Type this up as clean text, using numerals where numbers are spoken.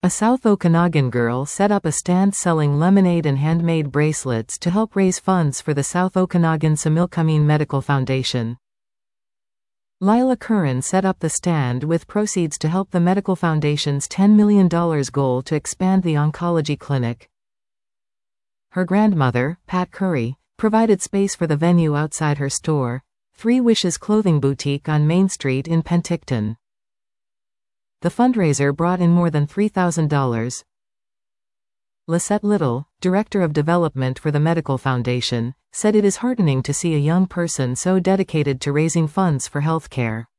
A South Okanagan girl set up a stand selling lemonade and handmade bracelets to help raise funds for the South Okanagan Similkameen Medical Foundation. Lila Curran set up the stand with proceeds to help the Medical Foundation's $10 million goal to expand the oncology clinic. Her grandmother, Pat Curry, provided space for the venue outside her store, Three Wishes Clothing Boutique on Main Street in Penticton. The fundraiser brought in more than $3,000. Lisette Little, Director of Development for the Medical Foundation, said it is heartening to see a young person so dedicated to raising funds for healthcare.